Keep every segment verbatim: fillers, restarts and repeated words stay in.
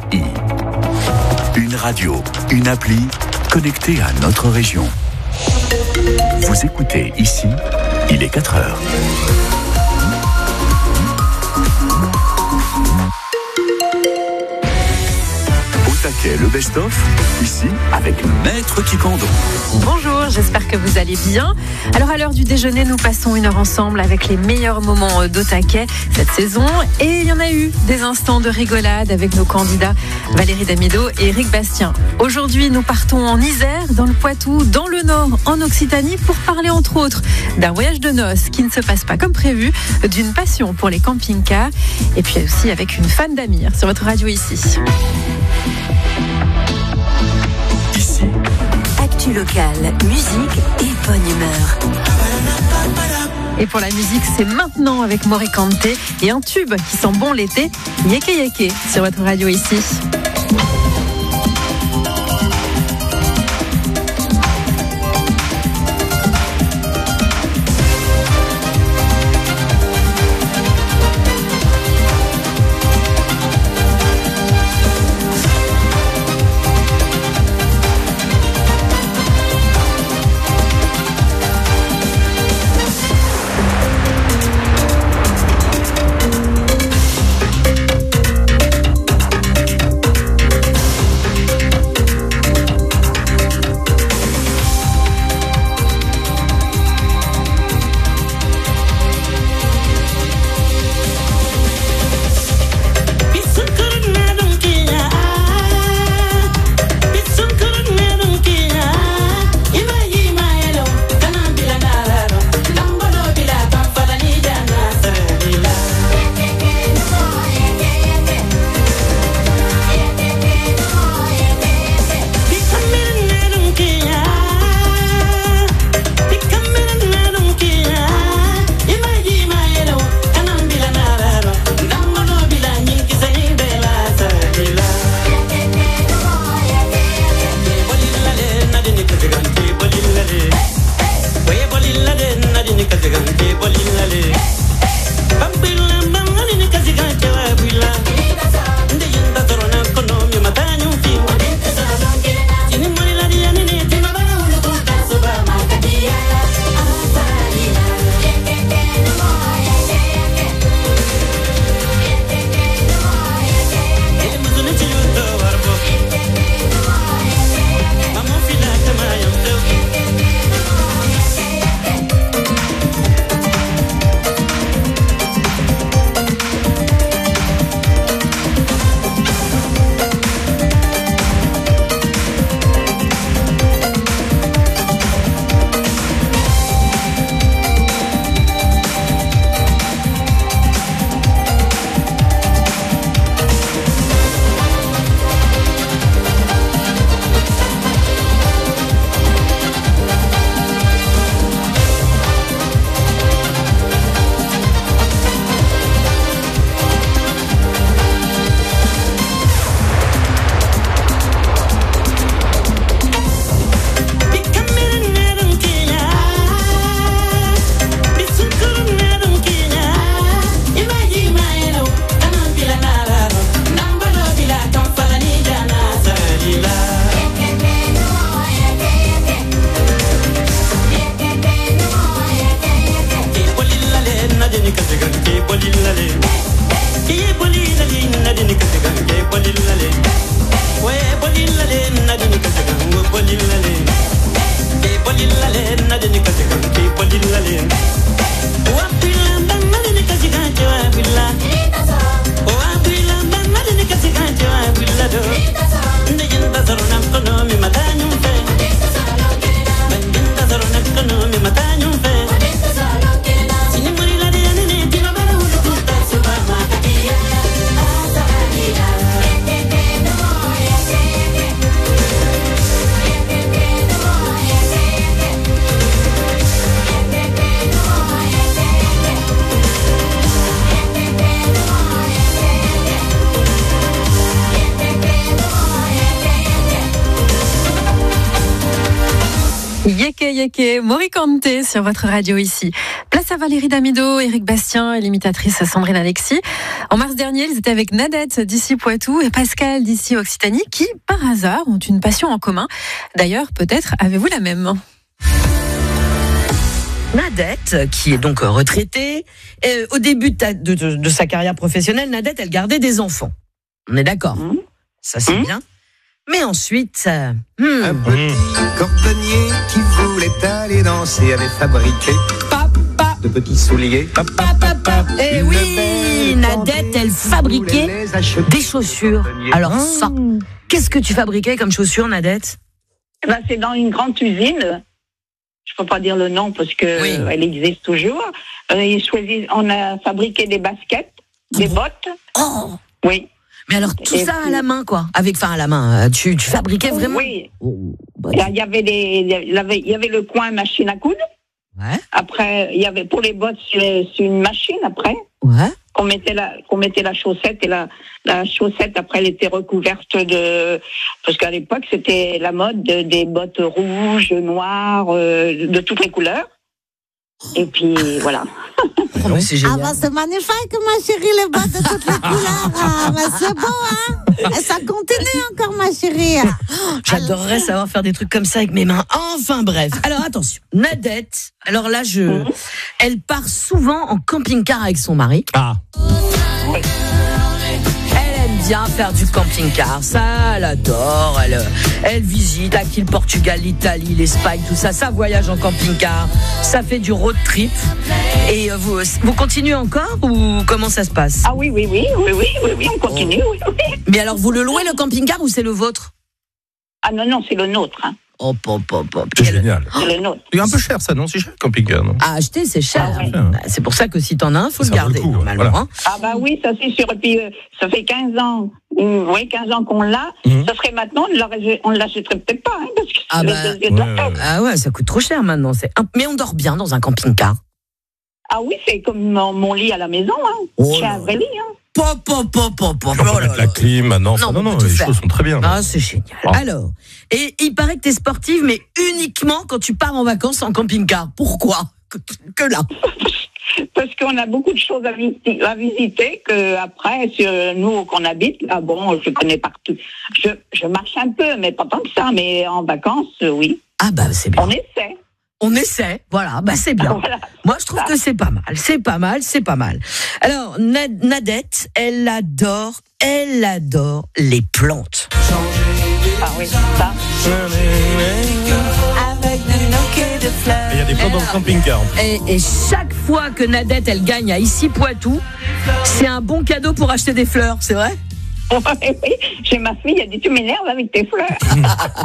I. Une radio, une appli connectée à notre région. Vous écoutez ici, il est quatre heures. Le best-of, ici, avec Maître Kikando. Bonjour, j'espère que vous allez bien. Alors à l'heure du déjeuner, nous passons une heure ensemble avec les meilleurs moments d'Au Taquet cette saison. Et il y en a eu des instants de rigolade avec nos candidats Valérie Damido et Eric Bastien. Aujourd'hui, nous partons en Isère, dans le Poitou, dans le Nord, en Occitanie, pour parler entre autres d'un voyage de noces qui ne se passe pas comme prévu, d'une passion pour les camping-cars, et puis aussi avec une fan d'Amir sur votre radio ici. Ici, actu locale, musique et bonne humeur. Et pour la musique, c'est maintenant avec Morikante et un tube qui sent bon l'été, Yeke Yeke, sur votre radio ici. Yeke Yeke, Morikante sur votre radio ici. Place à Valérie Damido, Éric Bastien et l'imitatrice Sandrine Alexis. En mars dernier, ils étaient avec Nadette d'ici Poitou et Pascal d'ici Occitanie qui, par hasard, ont une passion en commun. D'ailleurs, peut-être avez-vous la même. Nadette, qui est donc retraitée, euh, au début de, ta, de, de, de sa carrière professionnelle, Nadette, elle gardait des enfants. On est d'accord, mmh. Ça c'est mmh. bien. Mais ensuite, euh, hmm. un petit cordonnier qui voulait aller danser avait fabriqué papa de petits souliers. Papa, papa. Et oui, Nadette, elle fabriquait des chaussures. Alors ça, qu'est-ce que tu fabriquais comme chaussures, Nadette ? Ben, c'est dans une grande usine. Je ne peux pas dire le nom parce que oui. Elle existe toujours. Euh, on a fabriqué des baskets, des oh. bottes. Oh. Oui. Mais alors tout et ça puis, à la main, quoi. Avec, enfin à la main. Tu, tu fabriquais vraiment. Oui. Oh, bah, il y avait des, il y avait, il y avait le coin machine à coudre. Ouais. Après, il y avait pour les bottes, c'est une machine après. Ouais. Qu'on mettait la, qu'on mettait la chaussette et la, la chaussette après elle était recouverte de, parce qu'à l'époque c'était la mode de, des bottes rouges, noires, euh, de toutes les couleurs. Et puis voilà. Oh, mais c'est génial. Ah bah c'est magnifique, ma chérie, les bottes de toutes les couleurs. Ah, bah c'est beau, hein. Et ça continue encore, ma chérie. J'adorerais savoir faire des trucs comme ça avec mes mains. Enfin bref. Alors attention, Nadette. Alors là, je, mmh. elle part souvent en camping-car avec son mari. Ah. Oui. Elle aime bien faire du camping-car. Ça, elle adore. Elle, elle visite acquis le Portugal, l'Italie, l'Espagne, tout ça. Ça voyage en camping-car. Ça fait du road trip. Et vous, vous continuez encore ou comment ça se passe ? Ah oui, oui, oui, oui, oui, oui, oui, on continue. Oh. Oui, oui. Mais alors, vous le louez le camping-car ou c'est le vôtre ? Ah non, non, c'est le nôtre. Hein. Hop, hop, hop, hop. C'est génial. C'est le nôtre. C'est un peu cher ça, non ? C'est cher le camping-car, non ? À acheter, c'est cher. Ah, oui. Bah, c'est pour ça que si t'en as un, faut ça le garder, le coup, normalement. Voilà. Hein. Ah bah oui, ça c'est sûr. Et puis, euh, ça fait quinze ans, euh, oui, quinze ans qu'on l'a. Mmh. Ça serait maintenant, on ne l'achèterait peut-être pas. Hein, parce que ah, bah, ouais, ouais. ah ouais, ça coûte trop cher maintenant. C'est un... Mais on dort bien dans un camping-car. Ah oui, c'est comme mon, mon lit à la maison. Hein. Oh c'est un vrai lit. Hein. Pop, pop, pop, pop, pop. On peut mettre la clim maintenant. Non, non, non, les faire. choses sont très bien. Ah, c'est génial. Oh. Alors, et il paraît que t'es sportive, mais uniquement quand tu pars en vacances en camping-car. Pourquoi ? que, que là Parce qu'on a beaucoup de choses à visiter, à visiter que après, sur nous qu'on habite, là, bon, je connais partout. Je, je marche un peu, mais pas tant que ça. Mais en vacances, oui. Ah bah c'est bien. On essaie. On essaie, voilà, bah c'est bien. Voilà. Moi, je trouve que c'est pas mal, c'est pas mal, c'est pas mal. Alors, Nad- Nadette, elle adore, elle adore les plantes. Ah oui, ça. Avec des bouquets de fleurs. Il y a des plantes dans le camping-car. Et, et chaque fois que Nadette, elle gagne à Ici Poitou, c'est un bon cadeau pour acheter des fleurs, c'est vrai ? Oui, oui, chez ma fille, elle dit tu m'énerves avec tes fleurs.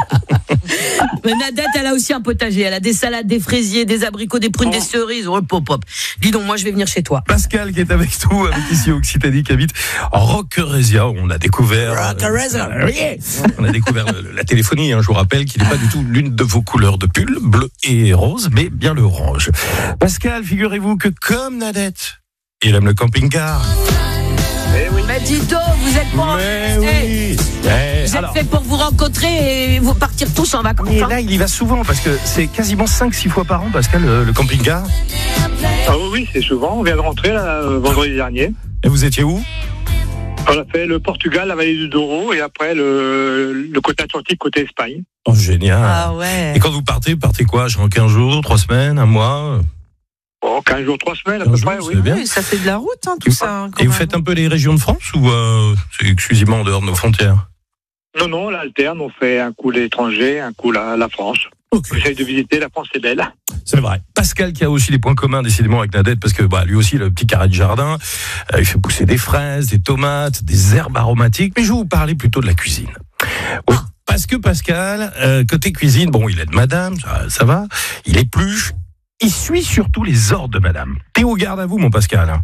Mais Nadette, elle a aussi un potager. Elle a des salades, des fraisiers, des abricots, des prunes, oh. des cerises. Oh, pop, pop. Dis donc, moi, je vais venir chez toi. Pascal qui est avec nous, avec ici Occitanie, qui habite Roquerésia. On a découvert. Roquerésia. Euh, on a découvert le, la téléphonie. Hein, je vous rappelle qu'il n'est pas du tout l'une de vos couleurs de pull, bleu et rose, mais bien le orange. Pascal, figurez-vous que comme Nadette, il aime le camping-car. Eh oui. Mais dis donc, vous êtes pas Mais oui. hey, hey, vous alors... êtes fait pour vous rencontrer et vous partir tous en vacances. Et hein. là, il y va souvent parce que c'est quasiment cinq six fois par an, Pascal, le, le camping-car. Ah oui, c'est souvent. On vient de rentrer là, vendredi dernier. Et vous étiez où ? On a fait le Portugal, la vallée du Douro, et après le, le côté Atlantique, côté Espagne. Oh, génial. Ah ouais. Et quand vous partez, vous partez quoi ? Genre quinze jours, trois semaines, un mois ? Oh, quinze jours, trois semaines, à peu près, oui. oui. Oui, ça fait de la route, hein, tout et ça. Hein, et vous faites un peu les régions de France ou euh, c'est exclusivement en dehors de nos frontières ? Non, non, on alterne, on fait un coup l'étranger, un coup la, la France. Okay. J'essaie de visiter, la France est belle. C'est vrai. Pascal qui a aussi des points communs décidément avec Nadette parce que bah, lui aussi le petit carré de jardin, euh, il fait pousser des fraises, des tomates, des herbes aromatiques, mais je vais vous parler plutôt de la cuisine. Oui. Parce que Pascal, euh, côté cuisine, bon, il aide madame, ça, ça va, il épluche, il suit surtout les ordres de madame. T'es au garde à vous, mon Pascal. Hein.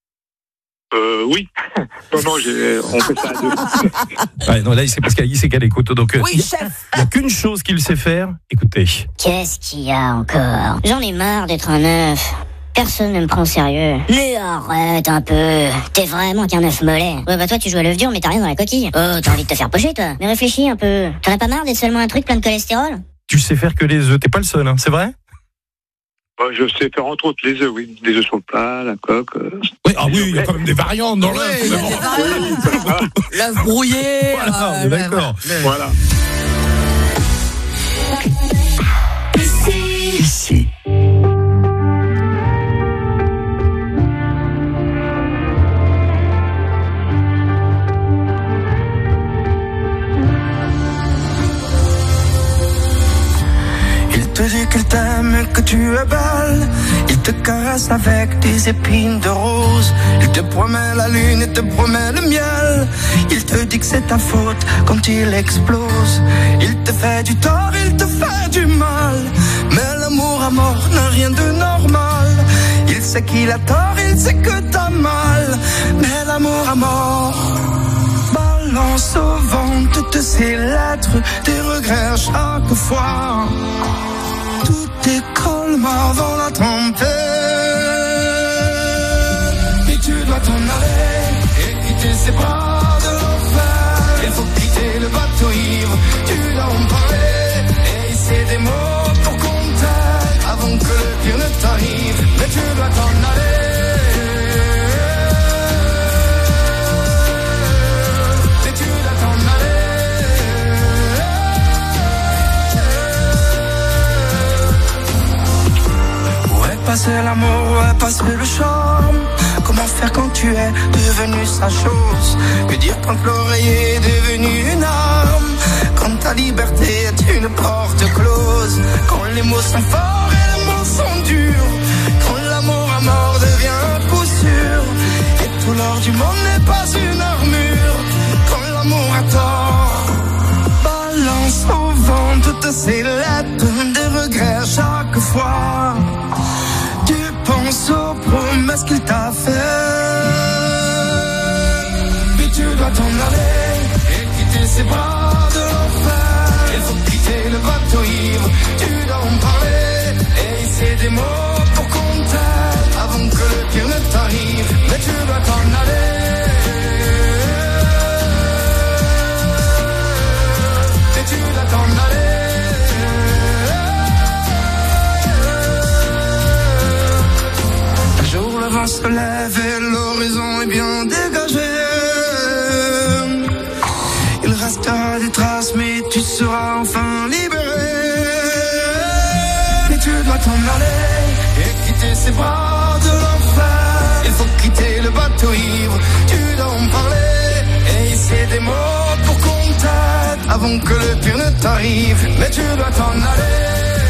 Euh, oui. Non, non, j'ai, on fait ça à deux. Ouais, non, là, c'est Pascal, il sait qu'elle écoute. Donc, oui, il chef. n'y a qu'une chose qu'il sait faire. Écoutez. Qu'est-ce qu'il y a encore ? J'en ai marre d'être un œuf. Personne ne me prend au sérieux. Mais arrête un peu. T'es vraiment qu'un œuf mollet. Ouais, bah toi, tu joues à l'œuf dur, mais t'as rien dans la coquille. Oh, t'as envie de te faire pocher, toi. Mais réfléchis un peu. T'en as pas marre d'être seulement un truc plein de cholestérol ? Tu sais sais faire que les œufs. T'es pas le seul, hein, c'est vrai? Je sais faire entre autres les œufs, oui. Des œufs sur le plat, la coque. Euh... Oui, ah oui, il y a quand même des variantes dans l'œuf. Bon. L'œuf brouillé. Voilà, euh, d'accord. le... Voilà. Ici. Ici. Il te dit qu'il t'aime, que tu es belle. Il te caresse avec des épines de rose. Il te promet la lune et te promet le miel. Il te dit que c'est ta faute quand il explose. Il te fait du tort, il te fait du mal. Mais l'amour à mort n'a rien de normal. Il sait qu'il a tort, il sait que t'as mal. Mais l'amour à mort balance au vent toutes ces lettres, des regrets chaque fois. Tout décolle avant la tempête. Mais tu dois t'en aller et quitter ses bras de l'enfer. Il faut quitter le bateau ivre, tu dois en parler et hisser des mots pour qu'on t'aide avant que le pire ne t'arrive. Mais tu dois t'en aller. Passer l'amour, ouais, passer le charme. Comment faire quand tu es devenu sa chose? Que dire quand l'oreiller est devenu une arme? Quand ta liberté est une porte close. Quand les mots sont forts et les mots sont durs. Quand l'amour à mort devient un coup sûr. Et tout l'or du monde n'est pas une armure. Quand l'amour a tort, balance au vent toutes ces lettres, des regrets chaque fois. Pense aux promesses qu'il t'a fait. Puis tu dois t'en aller et quitter ses bras de l'enfer. Il faut quitter le bateau ivre, tu dois en parler et hisser des mots pour qu'on t'aide avant que le pire ne t'arrive. Mais tu dois t'en aller. Et tu dois t'en aller. Le vent se lève et l'horizon est bien dégagé. Il restera des traces mais tu seras enfin libéré. Mais tu dois t'en aller et quitter ses bras de l'enfer. Il faut quitter le bateau ivre, tu dois en parler et hisser des mots pour qu'on t'aide avant que le pire ne t'arrive. Mais tu dois t'en aller.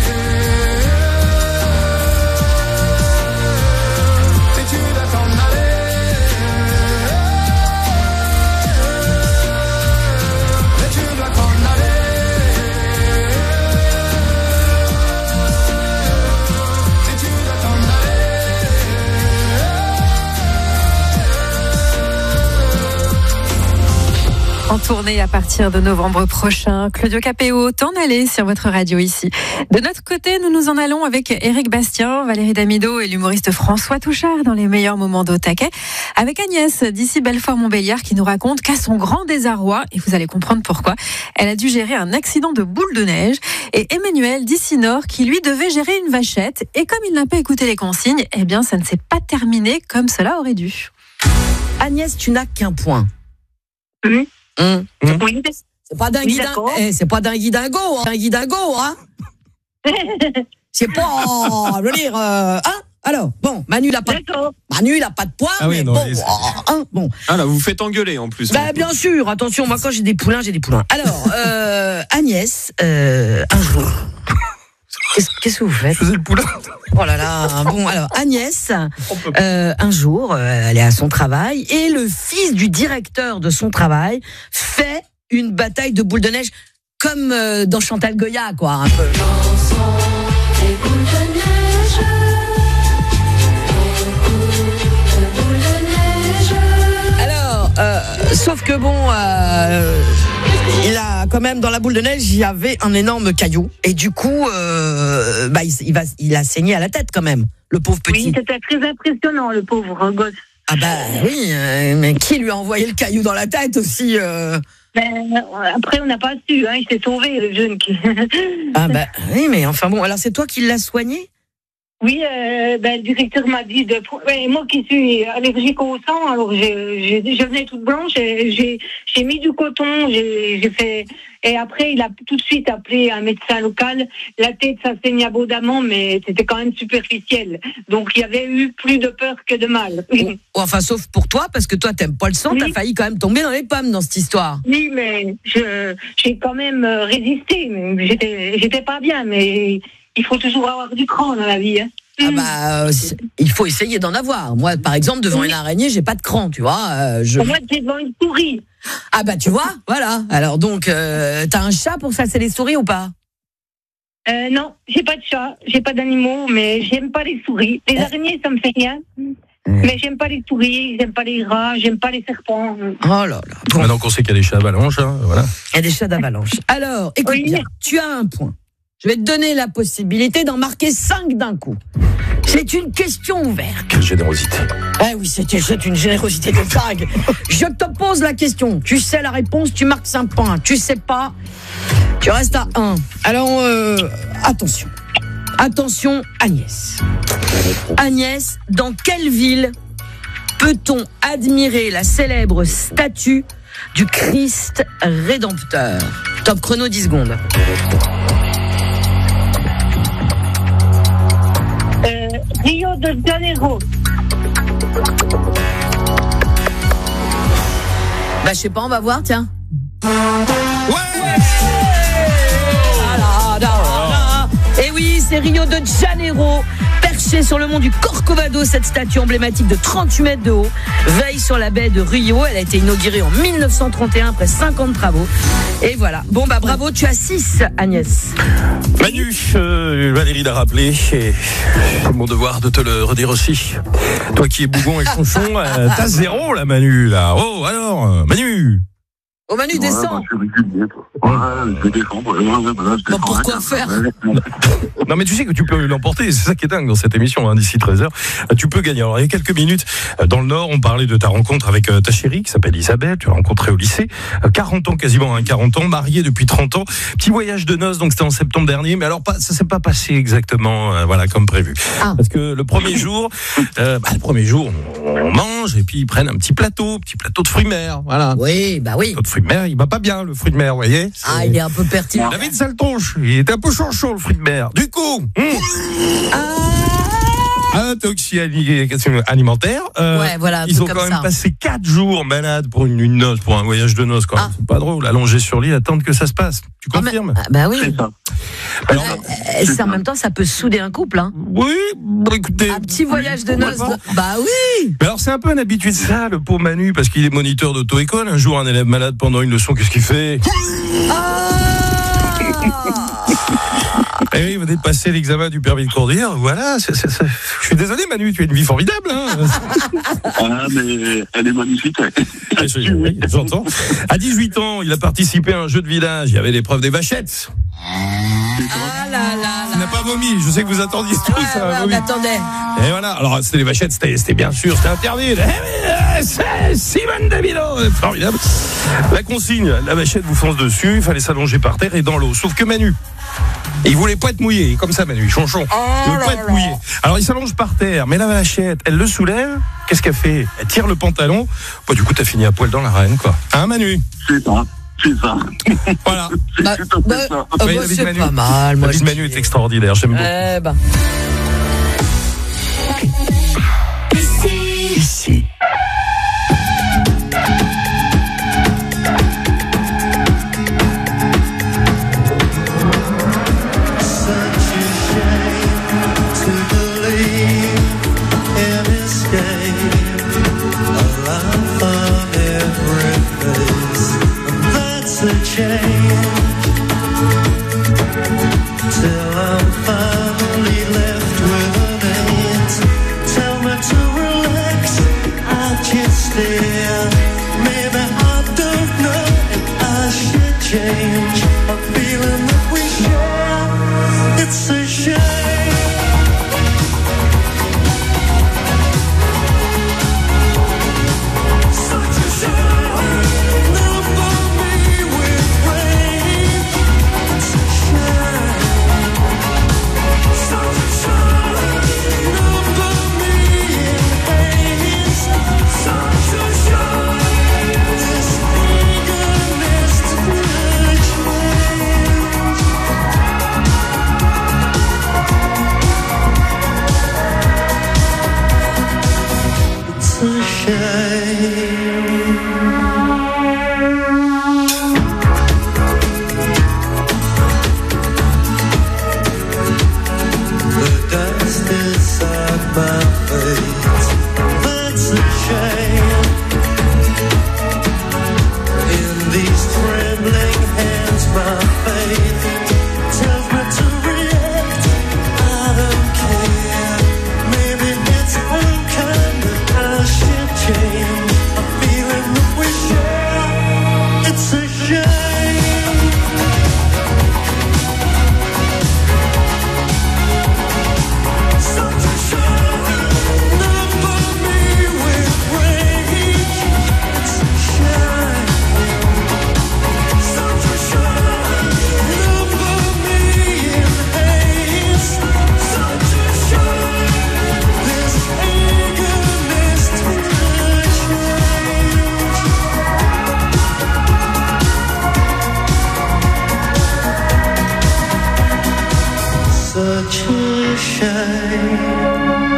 En tournée à partir de novembre prochain. Claudio Capéo, t'en allez sur votre radio ici. De notre côté, nous nous en allons avec Éric Bastien, Valérie Damido et l'humoriste François Touchard dans les meilleurs moments d'Au Taquet. Avec Agnès d'ici Belfort-Montbéliard qui nous raconte qu'à son grand désarroi, et vous allez comprendre pourquoi, elle a dû gérer un accident de boule de neige. Et Emmanuel d'ici Nord qui lui devait gérer une vachette. Et comme il n'a pas écouté les consignes, eh bien ça ne s'est pas terminé comme cela aurait dû. Agnès, tu n'as qu'un point. Oui. Hum. Mmh. Oui. C'est pas dingue, Oui, dingo, eh, c'est pas dingue dingo, hein. Dingue dingo, hein. C'est pas, je veux dire, euh, hein. Alors, bon, Manu il a pas, de, Manu il a pas de poids, ah oui, mais non, bon, les... hein, bon. Ah là, vous vous faites engueuler en plus. Bah bien sûr, attention, moi quand j'ai des poulains, j'ai des poulains. Alors, euh, Agnès, euh, un jour. Qu'est-ce, qu'est-ce que vous faites? Je faisais le poulain. Oh là là. Bon, alors Agnès, euh, un jour, euh, elle est à son travail et le fils du directeur de son travail fait une bataille de boules de neige comme euh, dans Chantal Goya, quoi, un peu. Alors, euh, sauf que bon. Euh, Il a quand même dans la boule de neige, il y avait un énorme caillou et du coup, euh, bah il, il va, il a saigné à la tête quand même, le pauvre petit. Oui, c'était très impressionnant, le pauvre gosse. Ah bah oui, euh, mais qui lui a envoyé le caillou dans la tête aussi euh, Ben, après, on n'a pas su, hein, il s'est sauvé, le jeune qui. Ah, bah, oui, mais enfin bon, alors c'est toi qui l'as soigné? Oui, euh, ben, le directeur m'a dit de. Ben, moi qui suis allergique au sang, alors j'ai, j'ai, je venais toute blanche, j'ai, j'ai mis du coton, j'ai, j'ai fait. Et après, il a tout de suite appelé un médecin local. La tête, ça saignait abondamment, mais c'était quand même superficiel. Donc, il y avait eu plus de peur que de mal. Oh, enfin, sauf pour toi, parce que toi, t'aimes pas le sang, oui. T'as failli quand même tomber dans les pommes dans cette histoire. Oui, mais je, j'ai quand même résisté. J'étais, j'étais pas bien, mais. Il faut toujours avoir du cran dans la vie. Hein. Ah bah, euh, il faut essayer d'en avoir. Moi, par exemple, devant oui. une araignée, j'ai pas de cran, tu vois. Euh, je... Moi, t'es devant une souris. Ah bah, tu vois, voilà. Alors donc, euh, t'as un chat pour chasser les souris ou pas? euh, Non, j'ai pas de chat, j'ai pas d'animaux, mais j'aime pas les souris. Les euh... araignées, ça me fait rien. Mais j'aime pas les souris, j'aime pas les rats, j'aime pas les serpents. Oh là là. Bon. Maintenant qu'on sait qu'il y a des chats d'avalanche, hein, voilà. Il y a des chats d'avalanche. Alors, écoute oui. bien, tu as un point. Je vais te donner la possibilité d'en marquer cinq d'un coup. C'est une question ouverte. Quelle générosité. Ah oui, c'est, c'est une générosité de dingue. Je te pose la question. Tu sais la réponse, tu marques cinq points. Tu sais pas, tu restes à un. Alors, euh, attention. Attention, Agnès. Agnès, dans quelle ville peut-on admirer la célèbre statue du Christ Rédempteur? Top chrono, dix secondes. Rio de Janeiro. Bah je sais pas, on va voir, tiens. Ouais, Et oui, c'est Rio de Janeiro, perché sur le mont du Corcovado. Cette statue emblématique de trente-huit mètres de haut veille sur la baie de Rio. Elle a été inaugurée en mille neuf cent trente et un après cinq ans de travaux. Et voilà. Bon bah bravo, tu as six, Agnès. Manu, euh, Valérie l'a rappelé, et c'est mon devoir de te le redire aussi. Toi qui es bougon et chonchon, euh, t'as zéro là, Manu, là. Oh, alors, euh, Manu. Oh, Manu, descends. Ouais, bah, je vais descendre. Ouais, ouais, bah, je bon, pourquoi faire? Non, mais tu sais que tu peux l'emporter. C'est ça qui est dingue dans cette émission, hein, d'ici treize heures. Tu peux gagner. Alors, il y a quelques minutes, dans le Nord, on parlait de ta rencontre avec euh, ta chérie, qui s'appelle Isabelle. Tu l'as rencontrée au lycée. Euh, quarante ans, quasiment, hein, quarante ans, mariée depuis trente ans. Petit voyage de noces, donc c'était en septembre dernier. Mais alors, pas, ça s'est pas passé exactement, euh, voilà, comme prévu. Ah. Parce que le premier jour, euh, bah, le premier jour, on mange, et puis ils prennent un petit plateau, petit plateau de fruits de mer. Voilà. Oui, bah oui. De fruits de mer, il va pas bien, le fruit de mer, vous voyez. C'est... Ah, il est un peu pertinent. David Saltonche, il était un peu chanchon, le fruit de mer. Du coup, hum, ah. intoxication alimentaire. Euh, ouais, voilà, ils ont quand même ça. passé quatre jours malades pour une, une noce, pour un voyage de noces. Ah. C'est pas drôle, allongé sur lit, attendre que ça se passe. Tu confirmes? Ah, bah oui. C'est ça. Alors, euh, c'est en même temps, ça peut souder un couple, hein. Oui, bah, écoutez. Un petit voyage de noces. De... Bah oui. Mais alors, c'est un peu un habitué de ça, le pauvre Manu, parce qu'il est moniteur d'auto-école. Un jour, un élève malade pendant une leçon, qu'est-ce qu'il fait? Ah. Et oui, vous venez de passer l'examen du permis de conduire. Voilà, c'est, c'est, c'est... je suis désolé, Manu, tu as une vie formidable. Hein. Ah, mais elle est magnifique. Ah, je, oui, j'entends. À dix-huit ans, il a participé à un jeu de village. Il y avait l'épreuve des vachettes. Ah là là. Il n'a pas vomi. Je sais que vous attendiez tous. Ouais, ça, ouais, on attendait. Et voilà. Alors, c'était les vachettes, c'était, c'était bien sûr, c'était interdit. Eh, mais, c'est Simone Davido. Formidable. La consigne, la vachette vous fonce dessus. Il fallait s'allonger par terre et dans l'eau. Sauf que Manu, il voulait pas être mouillé, comme ça Manu, chonchon. Oh il veut pas être mouillé. Alors il s'allonge par terre, mais la vachette, elle le soulève. Qu'est-ce qu'elle fait? Elle tire le pantalon. Bah, du coup, t'as fini à poil dans l'arène, quoi. Hein, Manu? C'est ça. C'est ça. Voilà. C'est bah, tout à fait bah, ça. Euh, bah, c'est Manu. Pas mal, moi. La vie de Manu est extraordinaire, j'aime beaucoup. Eh ben. Ici. Ici. Such a shame, not for me. such a shame.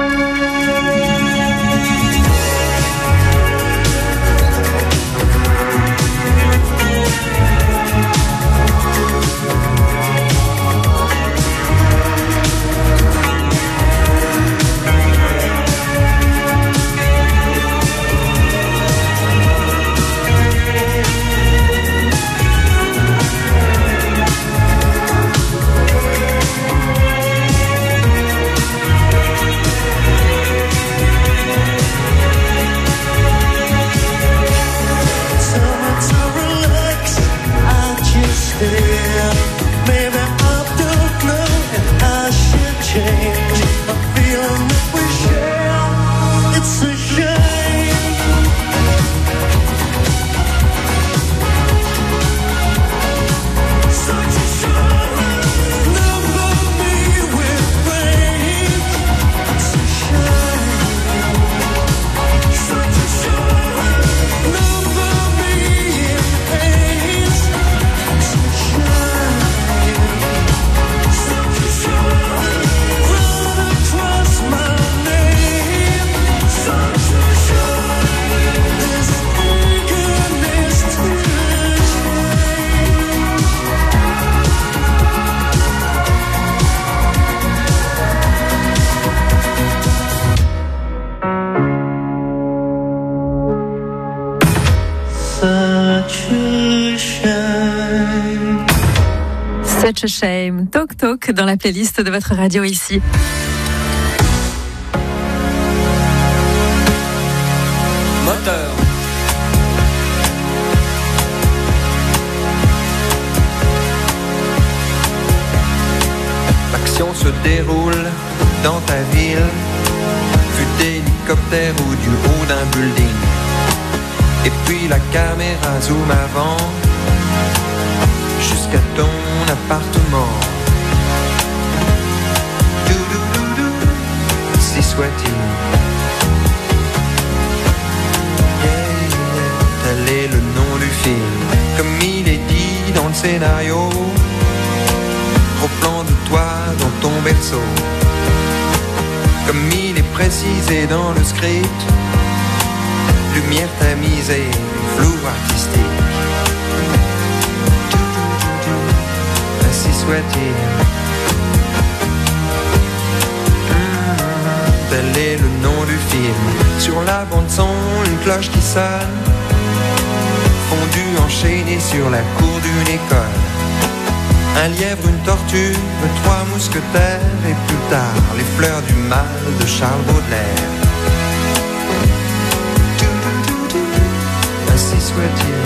Such a shame, Talk Talk dans la playlist de votre radio ici. Moteur. L'action se déroule dans ta ville, fut d'hélicoptère ou du haut d'un building. Et puis la caméra zoom avant jusqu'à ton appartement. Doudoudou, si soit-il. Yeah, yeah, tel est le nom du film. Comme il est dit dans le scénario, gros plan de toi dans ton berceau. Comme il est précisé dans le script, lumière tamisée, flou artistique. Ainsi soit-il. Mmh, tel est le nom du film. Sur la bande son, une cloche qui sonne, fondue enchaînée sur la cour d'une école. Un lièvre, une tortue, trois mousquetaires, et plus tard, les fleurs du mal de Charles Baudelaire. Ainsi soit-il.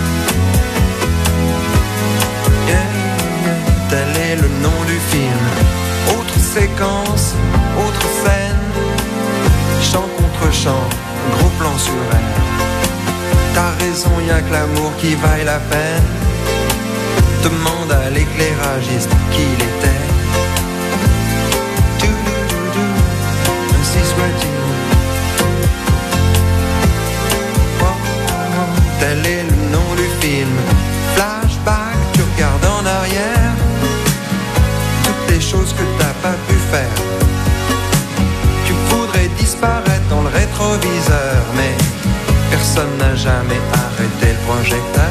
Yeah, yeah, tel est le nom du film. Autre séquence, autre scène, chant contre chant, gros plan sur elle. T'as raison, y'a que l'amour qui vaille la peine. Demande à l'éclairagiste qui il était. Doudoudou, ainsi soit-il. Oh, oh, tel est le nom du film. Flashback, tu regardes en arrière, toutes les choses que t'as pas pu faire. Tu voudrais disparaître dans le rétroviseur, mais personne n'a jamais arrêté le projecteur.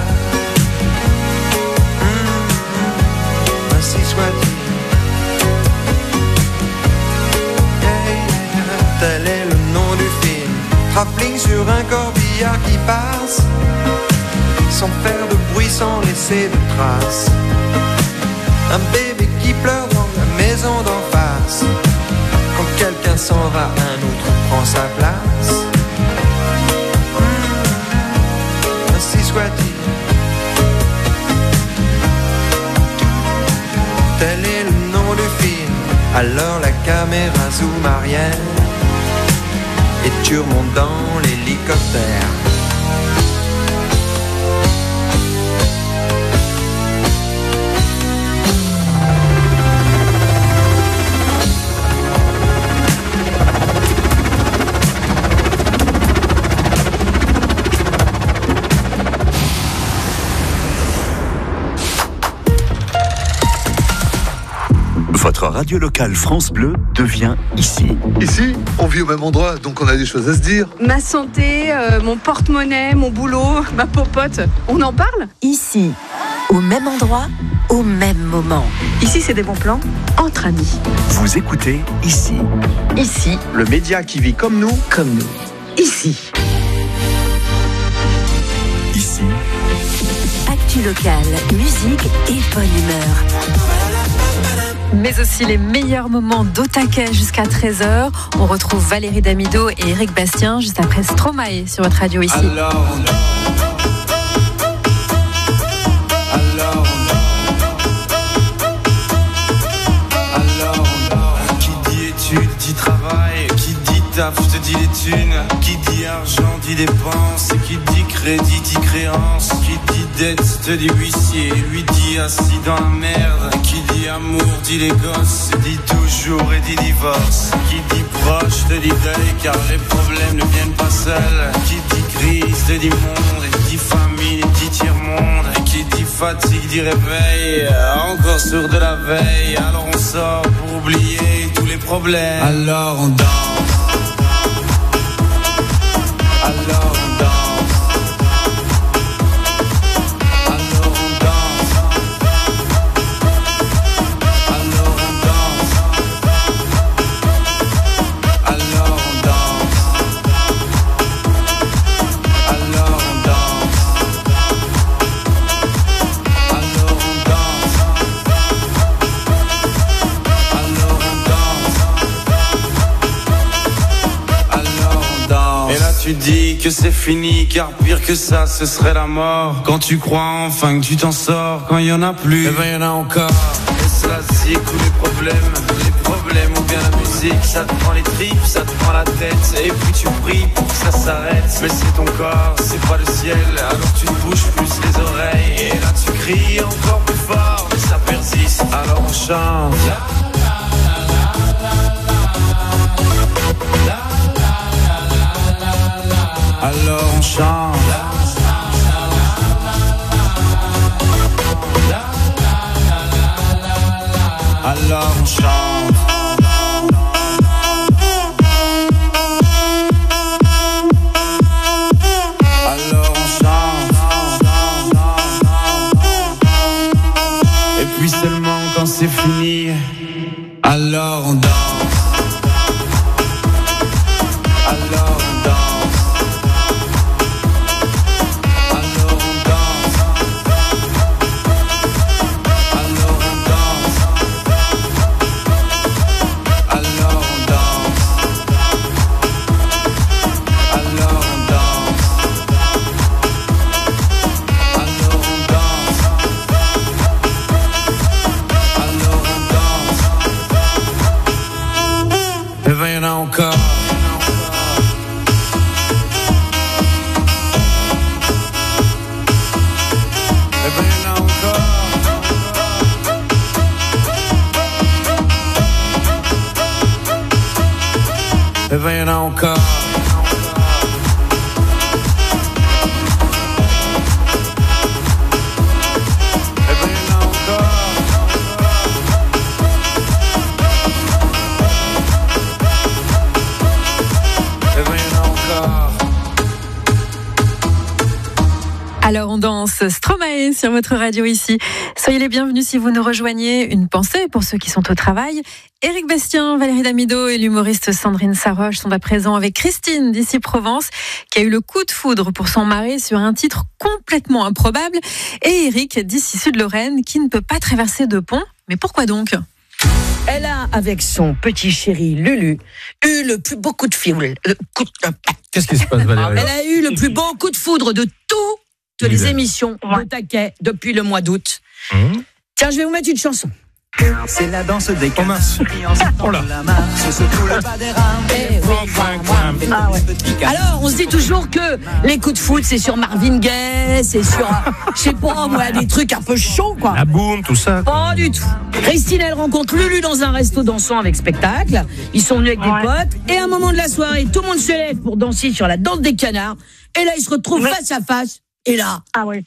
Tel est le nom du film. Travelling sur un corbillard qui passe, sans faire de bruit, sans laisser de traces. Un bébé qui pleure dans la maison d'en face. Quand quelqu'un s'en va, un autre prend sa place. Mmh, ainsi soit-il. Tel est le nom du film. Alors la caméra zoom arrière et tu remontes dans l'hélicoptère. Votre radio locale France Bleu devient ici. Ici, on vit au même endroit, donc on a des choses à se dire. Ma santé, euh, mon porte-monnaie, mon boulot, ma popote, on en parle ? Ici, au même endroit, au même moment. Ici, c'est des bons plans entre amis. Vous écoutez ici. Ici, Le média qui vit comme nous, comme nous. Ici. Ici, Actu locale, musique et bonne humeur. Mais aussi les meilleurs moments d'Otaquet jusqu'à treize heures. On retrouve Valérie Damido et Éric Bastien juste après Stromae sur votre radio ici. Alors, alors, alors, qui dit études dit travail, qui dit taf te dit les thunes, qui dit argent dit dépenses, qui dit crédit dit créance, qui dit dette te dit huissier, lui dit assis dans la merde, qui dit amour dit les gosses, dit toujours et dit divorce, qui dit proche te dit deuil car les problèmes ne viennent pas seuls, qui dit crise te dit monde, et dit famine et dit tiers-monde, et qui dit fatigue dit réveil, encore sourd de la veille, alors on sort pour oublier tous les problèmes, alors on danse. Alors on danse, alors on danse, alors on danse, alors on danse, alors on danse, alors on danse, alors on danse. Et là tu dis que c'est fini, car pire que ça, ce serait la mort. Quand tu crois enfin que tu t'en sors, quand il y en a plus, eh ben y en a encore. Et cela c'est tous les problèmes, les problèmes ou bien la musique, ça te prend les tripes, ça te prend la tête, et puis tu pries pour que ça s'arrête. Mais c'est ton corps, c'est pas le ciel, alors tu te bouges plus les oreilles, et là tu cries encore plus fort, mais ça persiste, alors on chante. Alors on chante. Alors on chante. Alors on chante. Et puis seulement quand c'est fini, alors on danse. Alors on danse. Encore. Eh ben, il y en a encore. Eh ben, il y en a encore. Alors on danse Stromae sur votre radio ici. Soyez les bienvenus si vous nous rejoignez. Une pensée pour ceux qui sont au travail. Éric Bastien, Valérie Damido et l'humoriste Sandrine Saroche sont à présent avec Christine d'ici Provence, qui a eu le coup de foudre pour son mari sur un titre complètement improbable. Et Éric d'ici Sud-Lorraine, qui ne peut pas traverser de pont. Mais pourquoi donc ? Elle a, avec son petit chéri Lulu, eu le plus beau coup de foudre. Euh, coup de... Qu'est-ce qui se passe, Valérie ? Elle a eu le plus beau coup de foudre de toutes les émissions de Taquet depuis le mois d'août. Mmh. Tiens, je vais vous mettre une chanson. C'est la danse des oh mince. Oh là. Ah ouais. Alors, on se dit toujours que les coups de foot, c'est sur Marvin Gaye, c'est sur, je sais pas, moi, des trucs un peu chauds, quoi. La boum, tout ça. Pas du tout. Christine, elle rencontre Lulu dans un resto dansant avec spectacle. Ils sont venus avec ouais. des potes. Et à un moment de la soirée, tout le monde se lève pour danser sur la danse des canards. Et là, ils se retrouvent ouais. face à face. Et là, ah ouais.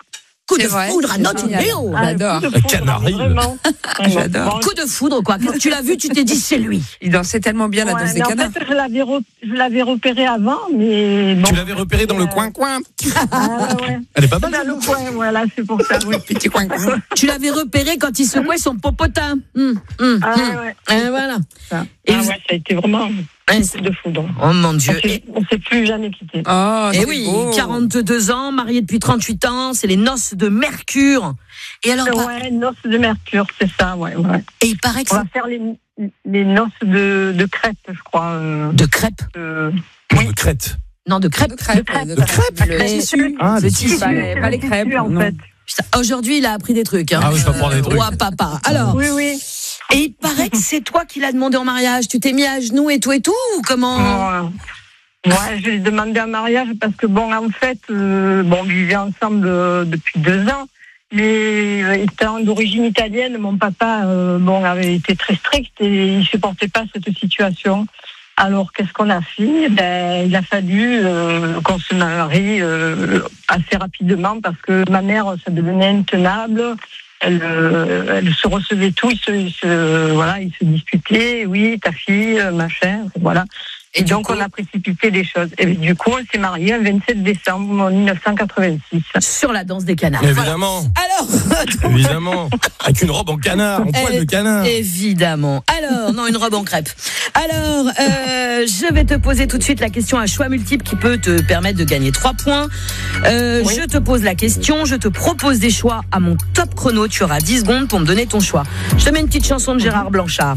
coup C'est de vrai. foudre à notre Léo. Ah, J'adore. Un canari. Vraiment. J'adore. Coup de foudre, quoi. Quand tu l'as vu, tu t'es dit, c'est lui. Il dansait tellement bien la Ouais, danse des mais en canards. fait, je l'avais, re- je l'avais repéré avant, mais bon. Tu l'avais repéré dans le coin-coin. Ah, ouais. Elle est pas mal. Dans le coin, voilà, c'est pour ça, oui. Petit coin-coin. Tu l'avais repéré quand il secouait son popotin. Hum, hum, Ah, hum. ouais. Et voilà. Ah, Et ah vous- ouais, ça a été vraiment un Ouais, coup de foudre. Oh mon Dieu. On s'est- On ne s'est plus jamais quitté. Oh, Et c'est oui, beau. quarante-deux ans, marié depuis trente-huit ans, c'est les noces de Mercure. Et alors, Ouais, noces de Mercure, c'est ça, ouais, ouais. et il paraît que On c'est va faire les, les noces de, de crêpes, je crois. euh, de crêpes. euh, De crête. Non, de crêpes. De crêpes. crêpes. De crêpes. Le Le tissu. tissu. Ah, Le le tissu, tissu. pas les pas les crêpes. en non. fait. Putain, aujourd'hui, il a appris des trucs. Hein. Ah oui, je t'apprends des trucs. Roi papa. Alors, Oui, oui. et il paraît que c'est toi qui l'as demandé en mariage. Tu t'es mis à genoux et tout et tout ou comment? Ouais. Ouais, j'ai demandé un mariage parce que, bon, en fait, euh, bon, on vivait ensemble euh, depuis deux ans. Mais euh, étant d'origine italienne, mon papa euh, bon, avait été très strict et il ne supportait pas cette situation. Alors, qu'est-ce qu'on a fait? Ben, il a fallu euh, qu'on se marie euh, assez rapidement parce que ma mère, ça devenait intenable. Elle, euh, elle se recevait tout, il se, il se, voilà, il se disputait. Oui, ta fille, machin, voilà. Et, et donc, coup, on a précipité les choses. Et du coup, on s'est mariés le vingt-sept décembre mille neuf cent quatre-vingt-six. Sur la danse des canards. Évidemment. Voilà. Alors, évidemment. Avec une robe en canard, en poil de canard. Évidemment. Alors, non, une robe en crêpe. Alors, euh, je vais te poser tout de suite la question à choix multiple qui peut te permettre de gagner trois points. Euh, oui. Je te pose la question, je te propose des choix à mon top chrono. Tu auras dix secondes pour me donner ton choix. Je te mets une petite chanson de Gérard Blanchard.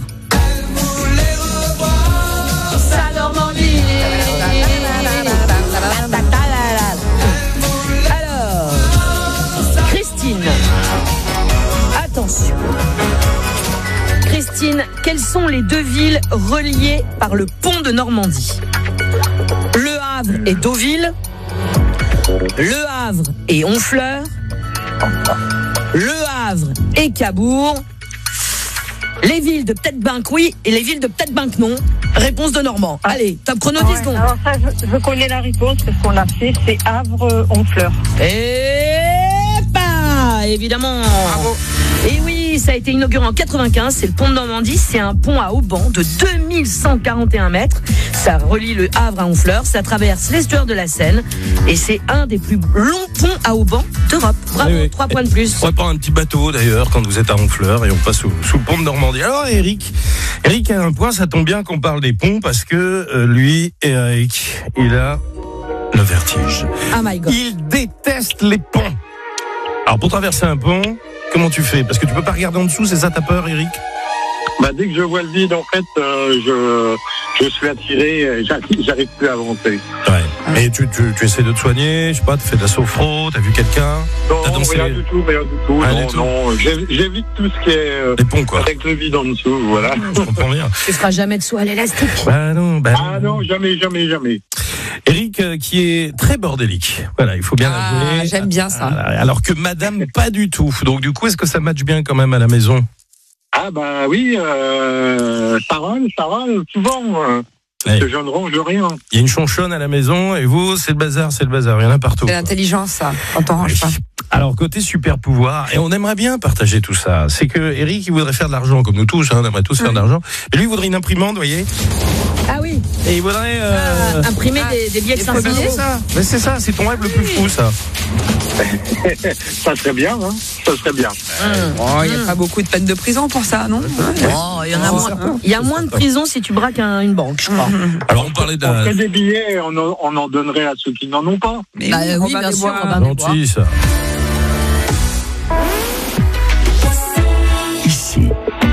Alors, Christine, attention. Christine, quelles sont les deux villes reliées par le pont de Normandie? Le Havre et Deauville, Le Havre et Honfleur, Le Havre et Cabourg, les villes de Peut-être-Binck oui et les villes de Peut-être-Binck non. Réponse de Normand. Allez, top chrono dix secondes. Alors ça, je, je connais la réponse parce qu'on l'a fait, c'est Havre-Honfleur. Et bah, évidemment. Bravo. Et oui, ça a été inauguré en quatre-vingt-quinze, c'est le pont de Normandie, c'est un pont à Auban de deux mille cent quarante et un mètres. Ça relie le Havre à Honfleur, ça traverse l'estuaire de la Seine et c'est un des plus longs ponts à Auban d'Europe. Bravo, oui, oui. trois points de plus. On pourrait prendre un petit bateau d'ailleurs quand vous êtes à Honfleur et on passe sous, sous le pont de Normandie. Alors Eric, Eric a un point, ça tombe bien qu'on parle des ponts parce que euh, lui, Eric, il a le vertige. Oh my God. Il déteste les ponts. Alors pour traverser un pont, comment tu fais? Parce que tu peux pas regarder en dessous, c'est ça ta peur, Eric? Bah, dès que je vois le vide, en fait, euh, je, je suis attiré, j'arrive, j'arrive plus à avancer. Ouais. Et tu, tu, tu essaies de te soigner, je sais pas, tu fais de la sophro, t'as vu quelqu'un? Non, t'as dansé... rien du tout, rien du tout. Rien non, du tout. non, j'évite tout ce qui est euh, les ponts, quoi. Avec le vide en dessous, voilà. Je comprends bien. Tu feras jamais de saut à l'élastique. Bah non, bah ah non, jamais, jamais, jamais. Eric, euh, qui est très bordélique. Voilà, il faut bien ah, l'avouer. J'aime bien ça. Alors que madame, pas du tout. Donc du coup, est-ce que ça matche bien quand même à la maison? Ah bah oui, euh, ça râle, ça râle souvent. Euh, ouais. Je ne range rien. Il y a une chonchonne à la maison et vous, c'est le bazar, c'est le bazar. Il y en a partout. C'est l'intelligence, ça, quand on range pas. Alors, côté super pouvoir, et on aimerait bien partager tout ça, c'est que Eric, il voudrait faire de l'argent, comme nous tous, hein, on aimerait tous mmh. faire de l'argent. Et lui, il voudrait une imprimante, vous voyez. Ah oui. Et il voudrait... Euh... Ah, imprimer ah, des, des billets de cinq cents. C'est ça, mais c'est ça, c'est ton rêve le plus fou, ça. Ça serait bien, hein. Ça serait bien. Il mmh. oh, n'y a mmh. pas beaucoup de peines de prison pour ça, non? Oh, il y en a oh, moins. Il y a moins de prison si tu braques un, une banque, je crois. Mmh. Alors, on parlait de... On ferait des billets, on en, on en donnerait à ceux qui n'en ont pas. Mais bah, oui, oui bien sûr, on va gentil, ça. Ici.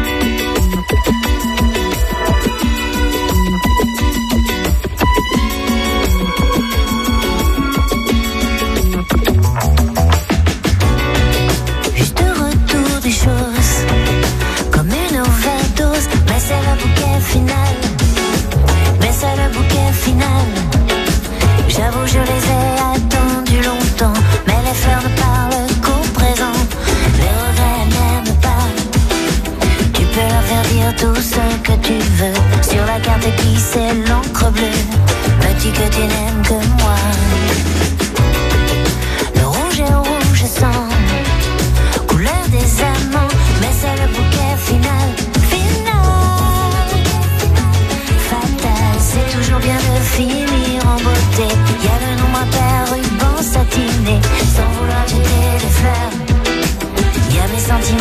Juste retour des choses, comme une overdose, mais c'est le bouquet final. Mais c'est le bouquet final. J'avoue, je les ai attendus longtemps, mais les fleurs ne parlent qu'au présent. Les regrets n'aiment pas. Tu peux leur faire dire tout ce que tu veux. Sur la carte qui c'est l'encre bleue. Veux-tu que tu n'aimes que moi? Le rouge est rouge sang.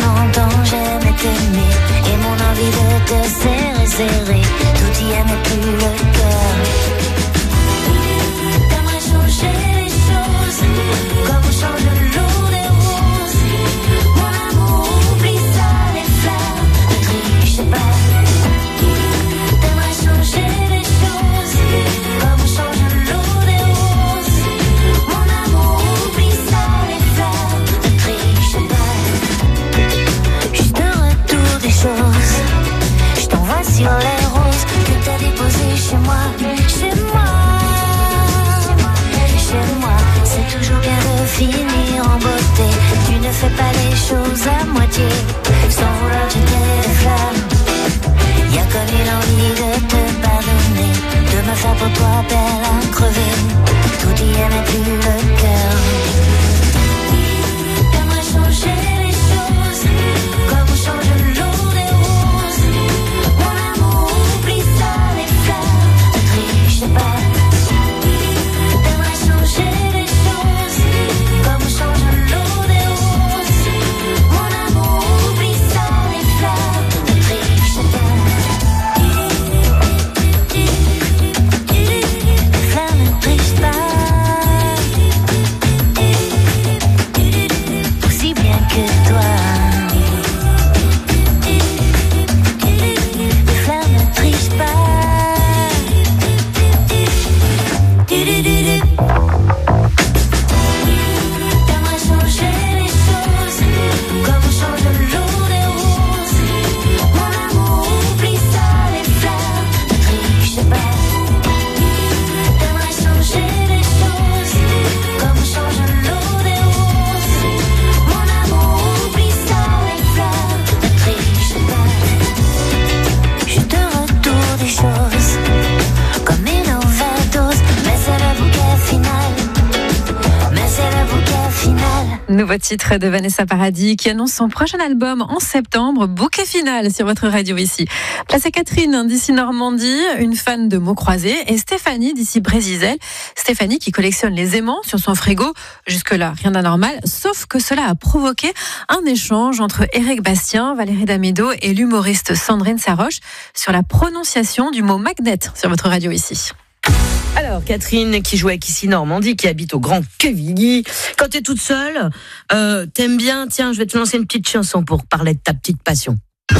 trente ans, j'aimais t'aimer. Et mon envie de te serrer, serrer, tout y est mais plus le cœur. T'aimerais changer les choses, comme on change l'eau des roses. Mon amour, oublie ça, les fleurs, ne triche pas. T'aimerais changer les choses, comme on change l'eau des roses. Mon amour, oublie ça, les fleurs, ne triche pas. Juste un retour des choses, je t'envoie sur les roses que t'as déposées chez moi, chez moi. Chez moi, c'est toujours bien de finir en beauté. Tu ne fais pas les choses à moitié, sans vouloir jeter des flammes. Y'a comme une envie de te pardonner, de me faire pour toi belle à crever. Tout y est mais plus le cœur. T'aimerais changer les choses, comme on change l'eau des roses. Mon amour, oublie ça, les fleurs, ne triche pas. T'aimerais changer les choses, comme on change l'eau des roses. Mon amour, oublie ça, les fleurs, ne triche pas. Les fleurs ne trichent pas, aussi bien que toi. Les fleurs ne trichent pas. T'aimerais changer les choses, comme on change l'eau des roses. Mon amour, oublie ça, les fleurs, ne triche pas. T'aimerais changer les choses, comme on change l'eau des roses. Mon amour, oublie ça, les fleurs, ne triche pas. Juste un retour des choses, comme une overdose, mais c'est le bouquet final. Mais c'est le bouquet final. Nouveau titre de Vanessa Paradis qui annonce son prochain album en septembre, Bouquet final sur votre radio ici. Place à Catherine d'ici Normandie, une fan de mots croisés, et Stéphanie d'ici Brésisel. Stéphanie qui collectionne les aimants sur son frigo. Jusque-là, rien d'anormal, sauf que cela a provoqué un échange entre Éric Bastien, Valérie Damido et l'humoriste Sandrine Saroche sur la prononciation du mot magnet sur votre radio ici. Alors, Catherine, qui joue avec ici Normandie, qui habite au Grand Quevilly. Quand t'es toute seule, euh, t'aimes bien, tiens, je vais te lancer une petite chanson pour parler de ta petite passion.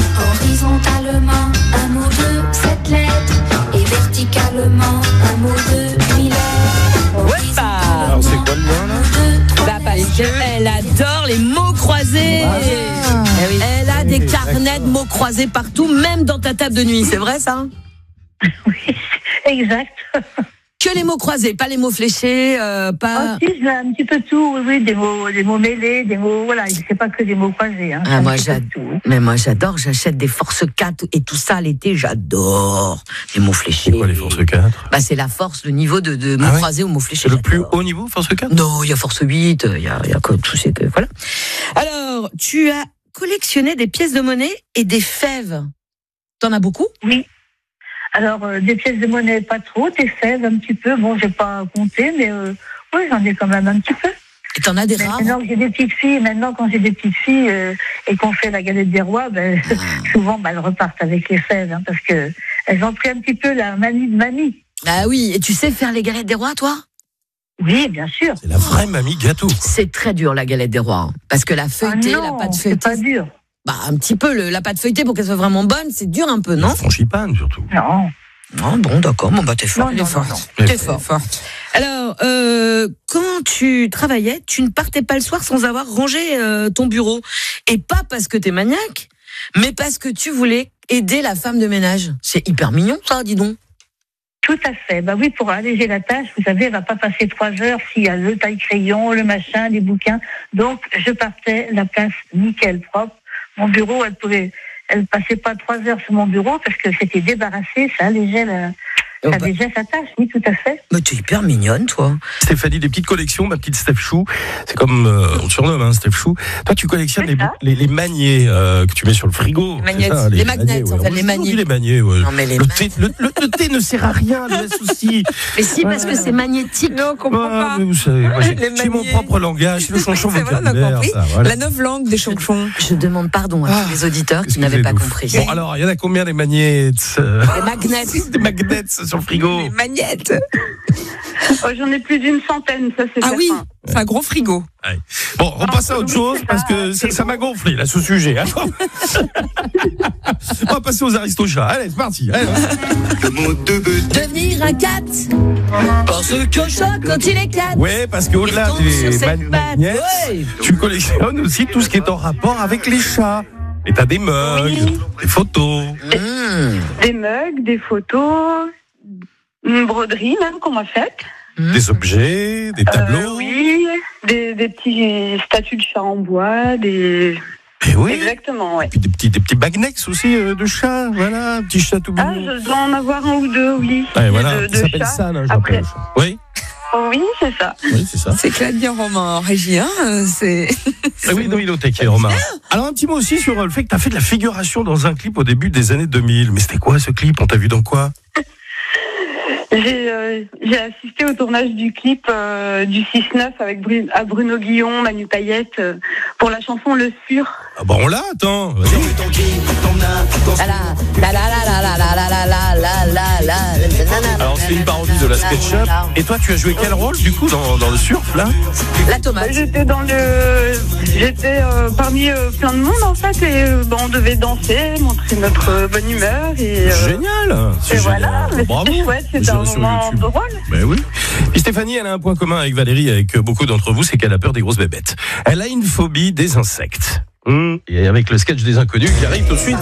Horizontalement, un mot de sept lettres. Et verticalement, un mot de huit lettres. Ouais, bah. Alors, c'est quoi le lien, là? Bah, parce qu'elle adore les mots croisés. Ah. Elle a des carnets de mots croisés partout, même dans ta table de nuit. C'est vrai, ça? Oui, exact. Que les mots croisés, pas les mots fléchés, euh, pas. Ah, si, je mets un petit peu tout, oui, oui, des mots, des mots mêlés, des mots, voilà, c'est pas que des mots croisés. Hein, ah, moi, j'adore. Mais moi, j'adore, j'achète des Force quatre et tout ça l'été, j'adore. Les mots fléchés. C'est quoi les Force quatre? Bah, c'est la force, le niveau de, de mots ah ouais croisés ou mots fléchés. C'est le plus haut niveau, Force quatre? Non, il y a Force huit, il y a, il y a quoi, tout c'est que, voilà. Alors, tu as collectionné des pièces de monnaie et des fèves. T'en as beaucoup? Oui. Alors, euh, des pièces de monnaie, pas trop, des fèves un petit peu. Bon, j'ai pas compté, mais euh, oui, j'en ai quand même un petit peu. Et t'en as des rares? Maintenant que j'ai des petites filles, maintenant quand j'ai des petites filles euh, et qu'on fait la galette des rois, ben, ah. souvent ben, elles repartent avec les fèves, hein, parce que elles ont pris un petit peu la manie de mamie. Ah oui, et tu sais faire les galettes des rois, toi? Oui, bien sûr. C'est la vraie mamie gâteau. C'est très dur, la galette des rois, hein, parce que la feuilletée, ah non, la pâte feuilletée. C'est pas dur. Bah, un petit peu, le, la pâte feuilletée, pour qu'elle soit vraiment bonne, c'est dur un peu, non? La frangipane, surtout. Non. Non, bon, d'accord, bon, bah, t'es fort. Non, non, fort. non, non. T'es fort. fort. Alors, euh, quand tu travaillais, tu ne partais pas le soir sans avoir rangé euh, ton bureau. Et pas parce que t'es maniaque, mais parce que tu voulais aider la femme de ménage. C'est hyper mignon, ça, dis donc. Tout à fait. Bah oui, pour alléger la tâche, vous savez, elle va pas passer trois heures s'il y a le taille-crayon, le machin, les bouquins. Donc, je partais la place nickel, propre. Mon bureau, elle pouvait, elle passait pas trois heures sur mon bureau parce que c'était débarrassé, ça allégeait la, Ça déjà s'attache, oui, tout à fait. Mais tu es hyper mignonne, toi. Stéphanie, des petites collections, ma petite Steph Chou. C'est comme euh, on te surnomme, hein, Steph Chou. Toi, tu collectionnes les, les, les maniers euh, que tu mets sur le frigo. Les magnettes, ça, les, les magnets, magnets, en fait, les maniers. Les maniers, ouais. Non, mais les le, thé, le, le, le thé ne sert à rien, le souci. Mais si, parce que c'est magnétique. Non, on comprend ah, pas. Mais vous savez, moi, j'ai, Les j'ai mon maniers. propre langage, c'est le chanchon C'est vrai, on a vocabulaire. compris. Ça, voilà. La neuve-langue des chanchons. Je demande pardon à Ah. tous les auditeurs qui n'avaient pas Excusez-nous. compris. Bon, alors, il y en a combien des magnets euh, Les magnets. Des magnets sur le frigo. Les magnettes. Oh, j'en ai plus d'une centaine, ça c'est Ah certain. oui, c'est un gros frigo. Ouais. Bon, on passe à autre chose parce que ça, ça m'a gonflé là ce sujet. Attends. On va passer aux aristochats. Allez, c'est parti. Allez. Devenir un cat. Parce que choc quand il éclate. Ouais, parce qu'au-delà Il tombe des sur ses man- pattes. magnettes, Ouais. tu collectionnes aussi tout ce qui est en rapport avec les chats. Et t'as des mugs, Oui. des photos. Mmh. Des mugs, des photos, une broderie même qu'on m'a faite. Des objets, des tableaux. Euh, oui, des, des petits statues de chats en bois, des... Et oui. Exactement, ouais. Puis des petits, des petits magnets aussi euh, de chats, voilà, un petit chat tout Ah, mignon. je dois en avoir un ou deux, oui. Ouais, voilà, de, ça de s'appelle chats. San, hein, je Après- rappelle. Oui, Oui, c'est ça. oui, c'est ça. C'est Claudia Romain en régie, hein. C'est. Ah oui, non, il est au taquet, Romain. Alors, un petit mot aussi sur euh, le fait que tu as fait de la figuration dans un clip au début des années deux mille. Mais c'était quoi ce clip? On t'a vu dans quoi? J'ai euh, j'ai assisté au tournage du clip euh, du six neuf avec Bru- à Bruno Guillon, Manu Payette, euh, pour la chanson Le Sûr. Ah bah on l'a, attends. Vas-y. La la la la la la la la la la la la. Alors, c'est une parodie de la SketchUp. Et toi, tu as joué quel rôle, du coup, dans, dans le surf, là? La tomate. J'étais dans le, j'étais euh, parmi euh, plein de monde en fait, et euh, bon, on devait danser, montrer notre euh, bonne humeur et. euh, Génial. C'est Et génial. voilà, mais Bravo. c'était chouette, c'était Je un vais sur moment YouTube. drôle. Ben oui. Et Stéphanie, elle a un point commun avec Valérie, avec beaucoup d'entre vous, c'est qu'elle a peur des grosses bébêtes. Elle a une phobie des insectes. Mmh. Et avec le sketch des inconnus qui arrive tout de suite.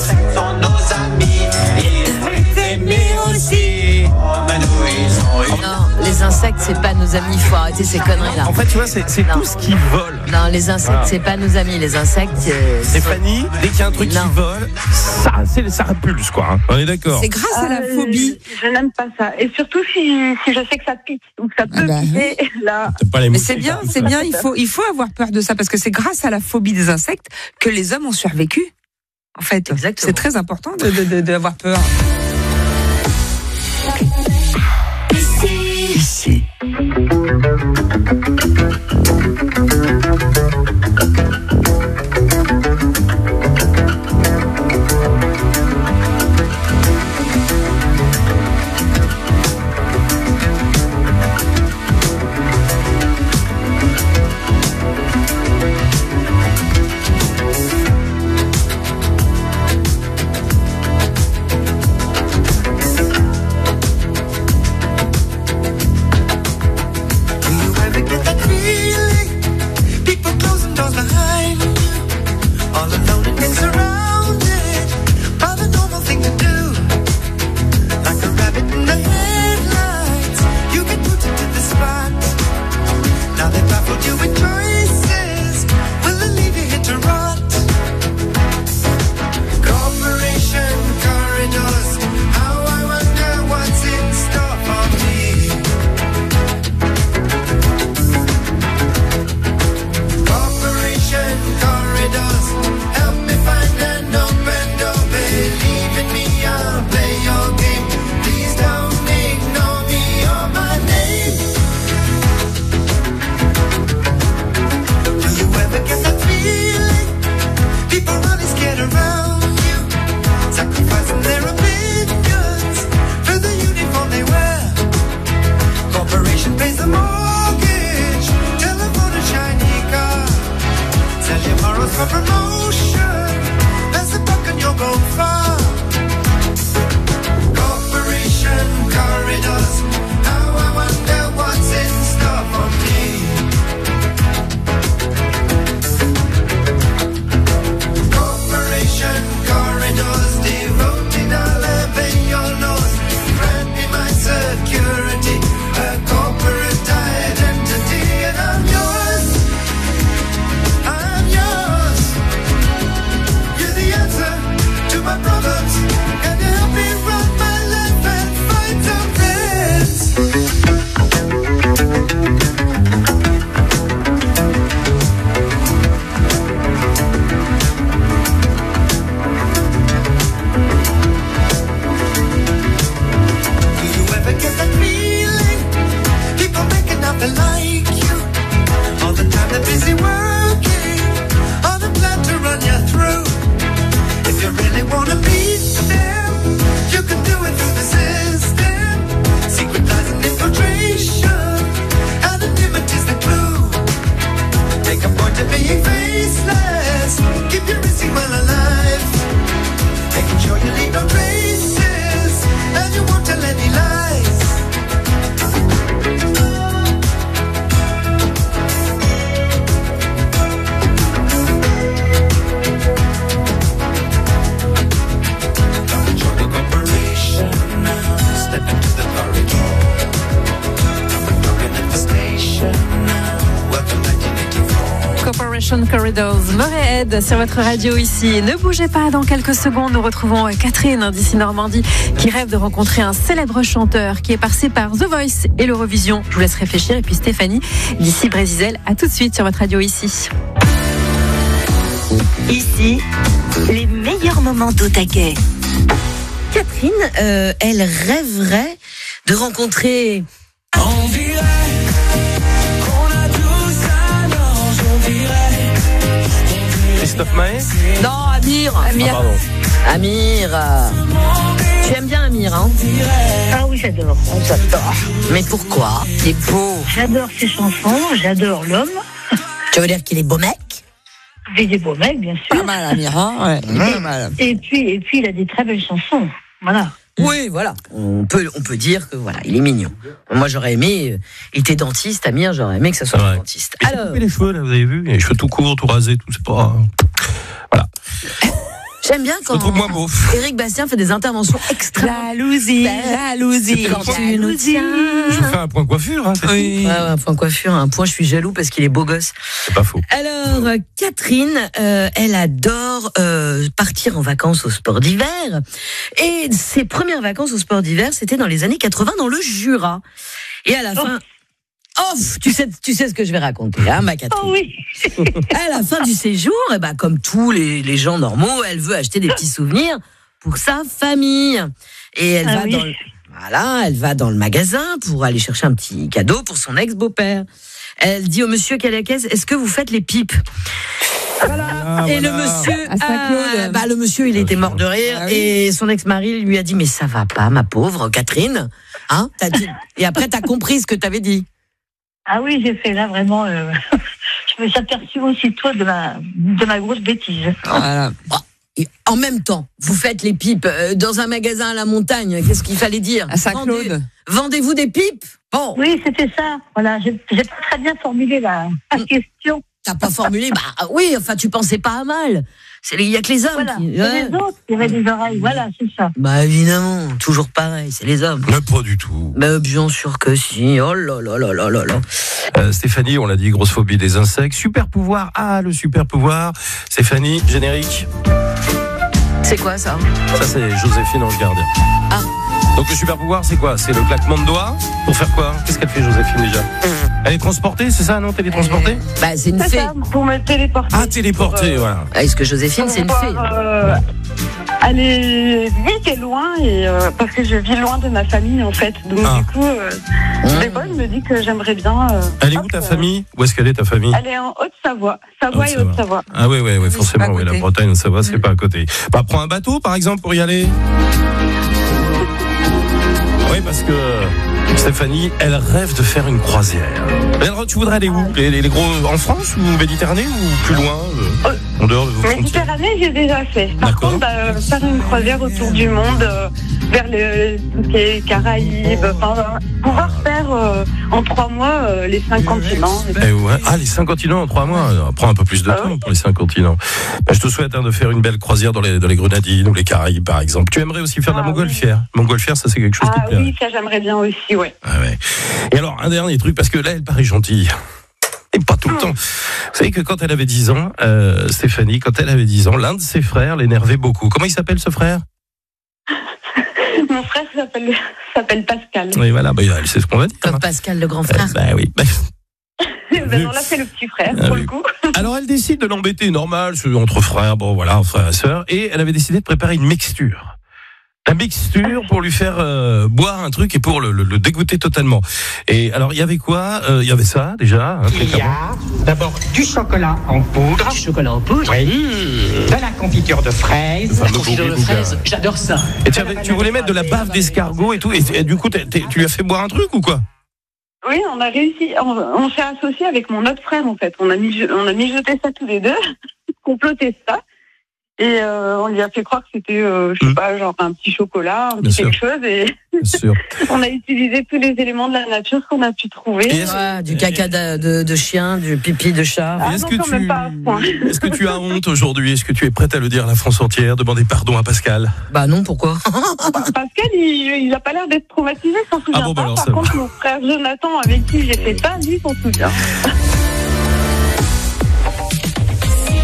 Non, les insectes, c'est pas nos amis. Il faut arrêter ces conneries-là. En fait, tu vois, c'est, c'est tout ce qui vole. Non, les insectes, Voilà. c'est pas nos amis. Les insectes, euh, Stéphanie, dès qu'il y a un truc Non. qui vole, ça, c'est, ça repulse, quoi. Hein. On est d'accord. C'est grâce à la Ah, phobie. Je, je n'aime pas ça. Et surtout si, si je sais que ça pique ou que ça peut bah piquer, là. T'aimes pas les Mais moustiques, c'est bien, hein. c'est bien. Il faut, il faut avoir peur de ça parce que c'est grâce à la phobie des insectes que les hommes ont survécu. En fait, Exactement. c'est très important de, de, de- d'avoir peur. Ici. You ever get that feeling Shadows, Morehead sur votre radio ici. Ne bougez pas, dans quelques secondes, nous retrouvons Catherine d'ici Normandie qui rêve de rencontrer un célèbre chanteur qui est passé par The Voice et l'Eurovision. Je vous laisse réfléchir. Et puis Stéphanie d'ici Brésil, à tout de suite sur votre radio ici. Ici, les meilleurs moments d'Otaquet. Catherine, euh, elle rêverait de rencontrer... On dirait qu'on a tous un ange, on dirait. Christophe Maé? Non, Amir. Amir. Ah, pardon. Amir. Tu aimes bien Amir, hein? Ah oui, j'adore. J'adore. Mais pourquoi? Il est beau. J'adore ses chansons, j'adore l'homme. Tu veux dire qu'il est beau mec? Il est beau mec, bien sûr. Pas mal, Amir, hein? Ouais, pas mal. Et puis, et puis, il a des très belles chansons. Voilà. Oui, voilà. On peut, on peut dire que voilà, il est mignon. Moi, j'aurais aimé. euh, Il était dentiste, Amir. J'aurais aimé que ça soit Ouais. un dentiste. Il s'est Alors, coupé les cheveux, là, vous avez vu? Les cheveux tout courts, tout rasés, tout, c'est pas. Voilà. j'aime bien quand Je trouve moins beau. Éric Bastien fait des interventions extrêmement. Jalousie, belles. jalousie, Quand tu nous tiens. Je fais un point coiffure, hein, c'est Oui. Ouais, ouais, un point coiffure, un point, je suis jaloux parce qu'il est beau gosse. C'est pas faux. Alors, euh, Catherine, euh, elle adore euh, partir en vacances au sport d'hiver. Et ses premières vacances au sport d'hiver, c'était dans les années quatre-vingts dans le Jura. Et à la fin... Oh, tu sais, tu sais ce que je vais raconter, hein, ma Catherine. Oh oui. À la fin du séjour, eh ben, comme tous les, les gens normaux, elle veut acheter des petits souvenirs pour sa famille. Et elle Ah va oui. dans le, voilà, elle va dans le magasin pour aller chercher un petit cadeau pour son ex-beau-père. Elle dit au monsieur qui est à la caisse, est-ce que vous faites les pipes? Voilà. Ah, et voilà. le monsieur, À Saint-Claude. ah, bah, le monsieur, il était mort de rire. Ah oui. Et son ex-mari lui a dit, mais ça va pas, ma pauvre Catherine. Hein, t'as dit... Et après, t'as compris ce que t'avais dit. Ah oui, j'ai fait là vraiment. Euh, je me suis aperçue aussitôt de ma, de ma grosse bêtise. Voilà. Et en même temps, vous faites les pipes euh, dans un magasin à la montagne. Qu'est-ce qu'il fallait dire? À Saint-Claude. Vendez- Vendez-vous des pipes? Bon. Oui, c'était ça. Voilà, j'ai j'ai pas très bien formulé la, la question. T'as pas formulé? Bah oui, enfin, tu pensais pas à mal. C'est il y a que les hommes Voilà, qui. c'est Ouais. les autres qui avaient des oreilles. Voilà, c'est ça. Bah évidemment, toujours pareil, c'est les hommes. Mais pas du tout. Bah bien sûr que si. Oh là là là là là là. Euh, Stéphanie, on l'a dit, grosse phobie des insectes. Super pouvoir. Ah, le super pouvoir. Stéphanie, générique. C'est quoi ça? Ça, c'est Joséphine Ange Gardien. Ah. Donc, le super pouvoir, c'est quoi? C'est le claquement de doigts? Pour faire quoi? Qu'est-ce qu'elle fait, Joséphine, déjà? Elle est transportée, c'est ça, non? Télétransportée? Bah c'est une C'est fée. ça, pour me téléporter. Ah, téléportée, voilà. Ah, est-ce que Joséphine, Pour c'est une pouvoir, fée? euh, aller vite et loin, et, euh, parce que je vis loin de ma famille, en fait. Donc, Ah. du coup, euh, des fois, je me dis que j'aimerais bien. euh, Elle est où hop, ta euh, famille? Où est-ce qu'elle est ta famille? Elle est en Haute-Savoie. Savoie et Haute-Savoie. Haute-Savoie. Ah oui, oui, oui, forcément, c'est pas à oui, la côté. Bretagne, ça va, c'est pas à côté. Bah, prends un bateau, par exemple, pour y aller. Oui, parce que Stéphanie, elle rêve de faire une croisière. Elle, tu voudrais aller où? les, les, les gros en France ou Méditerranée ou plus loin, euh, en dehors de vos frontières? Méditerranée, j'ai déjà fait. Par D'accord. contre, bah, faire une croisière autour du monde, euh, vers les, les Caraïbes, enfin, pouvoir faire euh, en trois mois euh, les cinq continents. Eh ouais. Ah, les cinq continents en trois mois. Ça prend un peu plus de temps pour les cinq continents. Bah, je te souhaite hein, de faire une belle croisière dans les, dans les Grenadines ou les Caraïbes, par exemple. Tu aimerais aussi faire de la montgolfière? Montgolfière, ça c'est quelque chose qui Ah te plaît. oui, ça j'aimerais bien aussi, ouais. Ah ouais. Et alors, un dernier truc, parce que là, elle paraît gentille. Et pas tout le temps. Vous savez que quand elle avait dix ans, euh, Stéphanie, quand elle avait dix ans, l'un de ses frères l'énervait beaucoup. Comment il s'appelle ce frère? Mon frère s'appelle s'appelle Pascal. Oui, voilà, bah, elle sait ce qu'on va dire. Comme hein. Pascal, le grand frère. Euh, bah oui. Ben non, là c'est le petit frère, Ah pour oui. le coup. Alors, elle décide de l'embêter, normal, c'est entre frères, bon voilà, frères et sœurs, et elle avait décidé de préparer une mixture. La mixture pour lui faire euh, boire un truc et pour le, le, le dégoûter totalement. Et alors, il y avait quoi? Euh, Il y avait ça, déjà. Hein, Il y a d'abord du chocolat en poudre. Du chocolat en poudre? Oui. De la confiture de fraises. Le fameux La confiture de bourri-bouga. fraises, j'adore ça. Et tu, avais, tu voulais mettre de la bave d'escargot et tout, et, et du coup, t'es- t'es- tu lui as fait boire un truc ou quoi? Oui, on a réussi. On, on s'est associé avec mon autre frère en fait. On a mis, on a mijoté ça tous les deux, comploté ça, et euh, on lui a fait croire que c'était, euh, je sais pas, genre un petit chocolat, un Bien petit quelque sûr. chose, et Bien sûr. on a utilisé tous les éléments de la nature qu'on a pu trouver. Ouais, du caca de, de, de chien, du pipi de chat. Ah est-ce non, que quand tu- même pas à ce point. Est-ce que tu as honte aujourd'hui? Est-ce que tu es prête à le dire à la France entière? Demander pardon à Pascal? Bah non, pourquoi? Pascal, il, il a pas l'air d'être traumatisé, il s'en souvient Ah bon, bah pas. alors, Par ça va. contre, mon frère Jonathan, avec qui j'ai fait ça, lui, s'en souvient.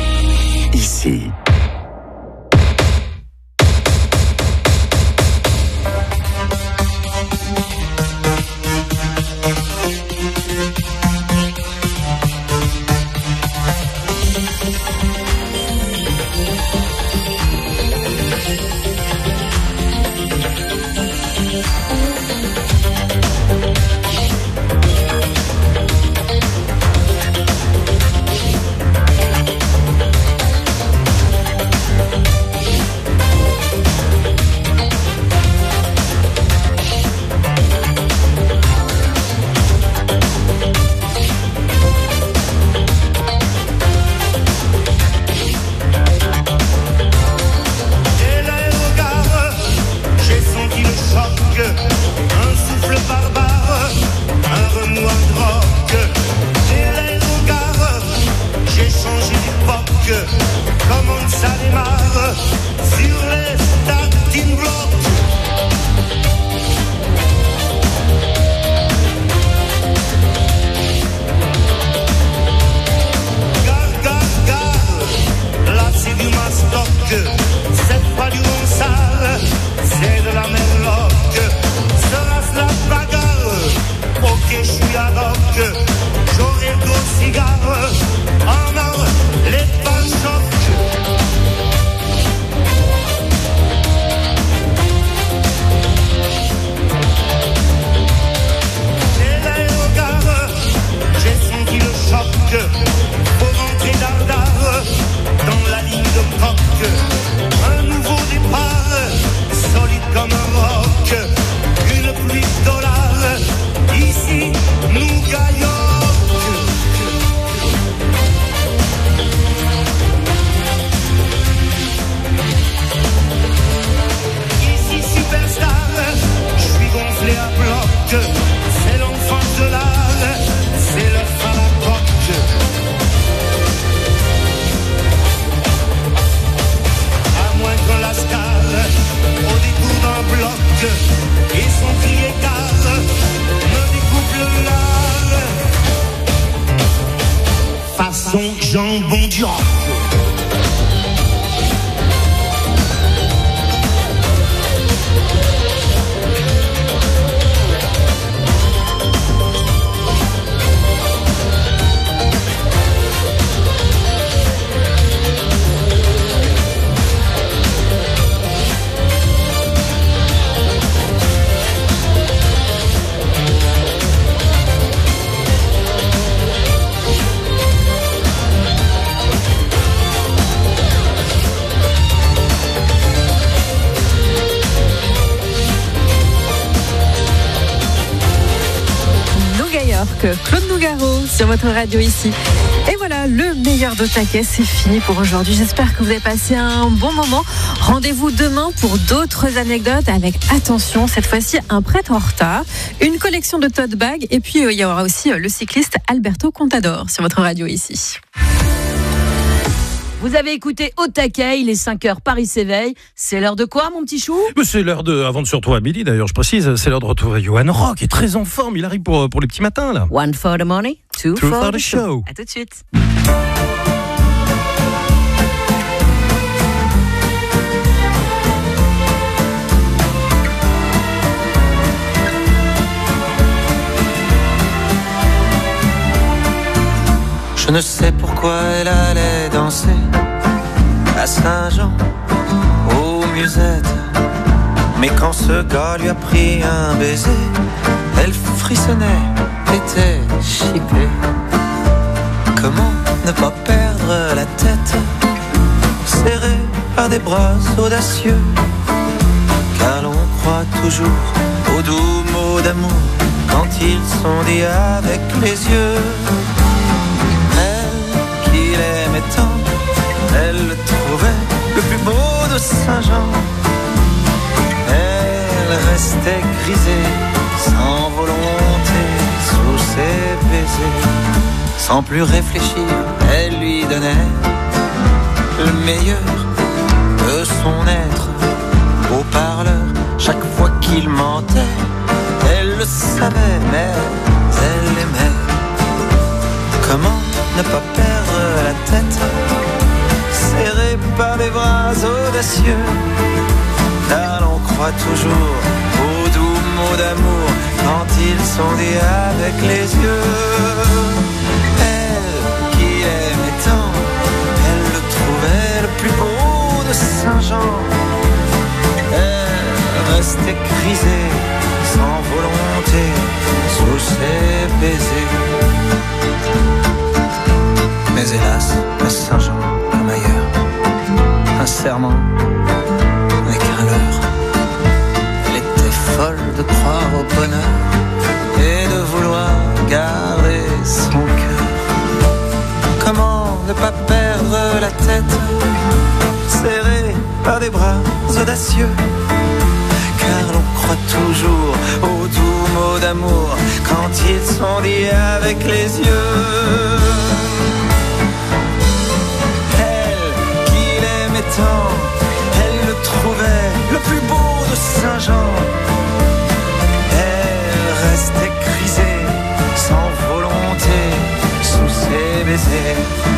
ici. Jambon du rock. Claude Nougaro sur votre radio ici. Et voilà, le meilleur de taquet, c'est fini pour aujourd'hui. J'espère que vous avez passé un bon moment. Rendez-vous demain pour d'autres anecdotes avec, attention, cette fois-ci, un prêtre en retard, une collection de tote bags et puis euh, il y aura aussi euh, le cycliste Alberto Contador sur votre radio ici. Vous avez écouté Au taquet, il est cinq heures, Paris s'éveille. C'est l'heure de quoi, mon petit chou ? C'est l'heure de, avant de se retrouver à midi d'ailleurs, je précise, c'est l'heure de retrouver Johan Rock, qui est très en forme, il arrive pour, pour les petits matins là. One for the money, two, two for, for the the show. show. À tout de suite. Je ne sais pourquoi elle allait danser à Saint-Jean, aux musettes. Mais quand ce gars lui a pris un baiser, elle frissonnait, était chippée. Comment ne pas perdre la tête, serrée par des bras audacieux, car l'on croit toujours aux doux mots d'amour quand ils sont dits avec les yeux. Il aimait tant, elle le trouvait le plus beau de Saint-Jean. Elle restait grisée, sans volonté, sous ses baisers. Sans plus réfléchir, elle lui donnait le meilleur de son être. Beau parleur, chaque fois qu'il mentait, elle le savait, mais elle aimait. Comment ne pas perdre la tête, serrée par des bras audacieux. Car l'on croit toujours aux doux mots d'amour quand ils sont dits avec les yeux. Elle qui aimait tant, elle le trouvait le plus beau de Saint-Jean. Elle restait grisée, sans volonté, sous ses baisers. Mais hélas, à Saint-Jean, comme ailleurs, un serment n'est qu'un leurre. Elle était folle de croire au bonheur et de vouloir garder son cœur. Comment ne pas perdre la tête, serrée par des bras audacieux? Car l'on croit toujours aux doux mots d'amour quand ils sont dits avec les yeux. Elle qui l'aimait tant, elle le trouvait le plus beau de Saint-Jean. Elle restait grisée, sans volonté, sous ses baisers.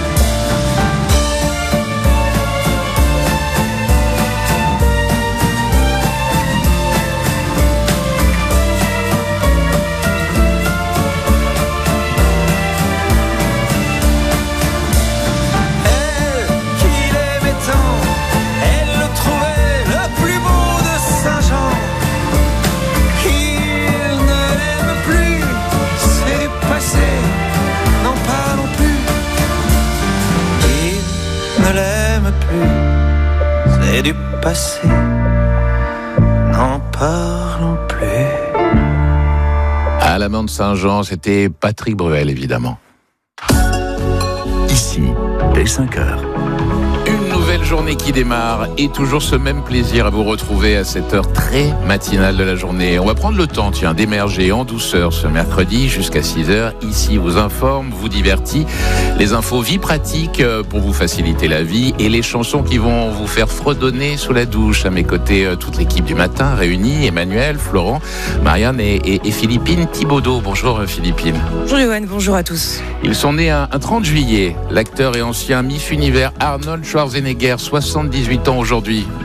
Et du passé, n'en parlons plus. À la main de Saint-Jean, c'était Patrick Bruel, évidemment. Ici, dès cinq heures. Une nouvelle journée qui démarre et toujours ce même plaisir à vous retrouver à cette heure très matinale de la journée. On va prendre le temps, tiens, d'émerger en douceur ce mercredi jusqu'à six heures. Ici, vous informe, vous divertit. Les infos vie pratique pour vous faciliter la vie et les chansons qui vont vous faire fredonner sous la douche. À mes côtés, toute l'équipe du matin réunie, Emmanuel, Florent, Marianne et, et, et Philippine Thibaudot. Bonjour Philippine. Bonjour Johan, bonjour à tous. Ils sont nés un, un trente juillet. L'acteur et ancien Miss Univers Arnold Schwarzenegger, soixante-dix-huit ans aujourd'hui.